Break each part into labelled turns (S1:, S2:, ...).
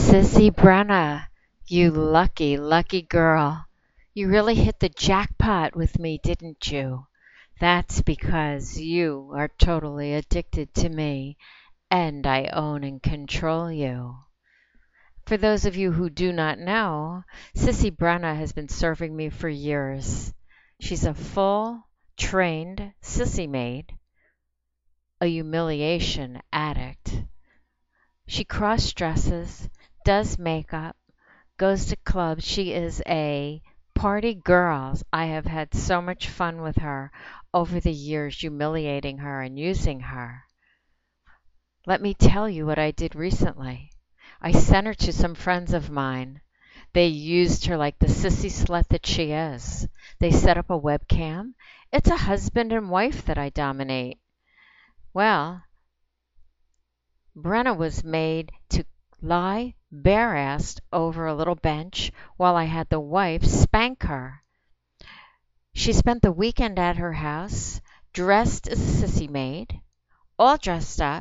S1: Sissy Brenna, you lucky, lucky girl. You really hit the jackpot with me, didn't you? That's because you are totally addicted to me, and I own and control you. For those of you who do not know, Sissy Brenna has been serving me for years. She's a full, trained sissy maid, a humiliation addict. She cross dresses, does makeup, goes to clubs. She is a party girl. I have had so much fun with her over the years, humiliating her and using her. Let me tell you what I did recently. I sent her to some friends of mine. They used her like the sissy slut that she is. They set up a webcam. It's a husband and wife that I dominate. Well, Brenna was made to lie bare-assed over a little bench while I had the wife spank her. She spent the weekend at her house, dressed as a sissy maid, all dressed up,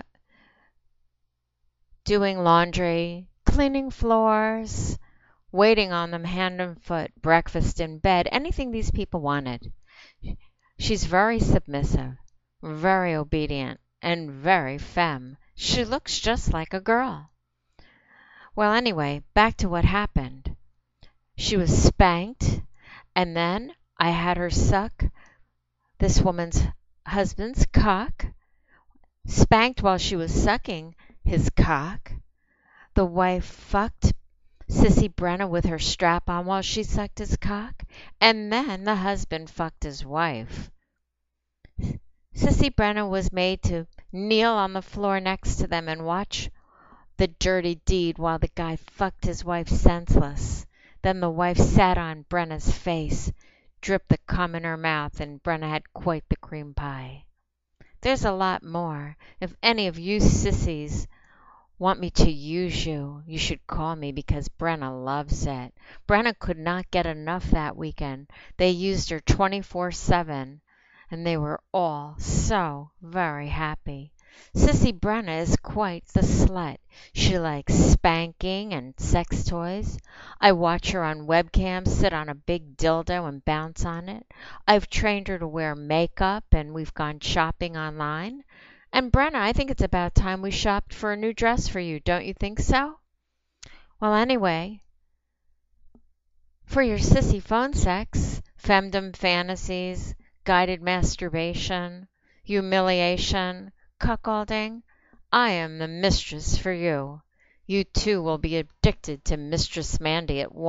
S1: doing laundry, cleaning floors, waiting on them hand and foot, breakfast in bed, anything these people wanted. She's very submissive, very obedient, and very femme. She looks just like a girl. Well, anyway, back to what happened. She was spanked, and then I had her suck this woman's husband's cock, spanked while she was sucking his cock. The wife fucked Sissy Brenna with her strap on while she sucked his cock, and then the husband fucked his wife. Sissy Brenna was made to kneel on the floor next to them and watch the dirty deed while the guy fucked his wife senseless. Then the wife sat on Brenna's face, dripped the cum in her mouth, and Brenna had quite the cream pie. There's a lot more. If any of you sissies want me to use you, you should call me because Brenna loves it. Brenna could not get enough that weekend. They used her 24/7, and they were all so very happy. Sissy Brenna is quite the slut. She likes spanking and sex toys. I watch her on webcam sit on a big dildo and bounce on it. I've trained her to wear makeup, and we've gone shopping online. And Brenna, I think it's about time we shopped for a new dress for you. Don't you think so? Well, anyway, for your sissy phone sex, femdom fantasies, guided masturbation, humiliation, cuckolding, I am the mistress for you. You too will be addicted to Mistress Mandy at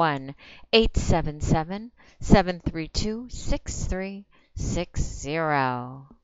S1: 1-877-732-6360.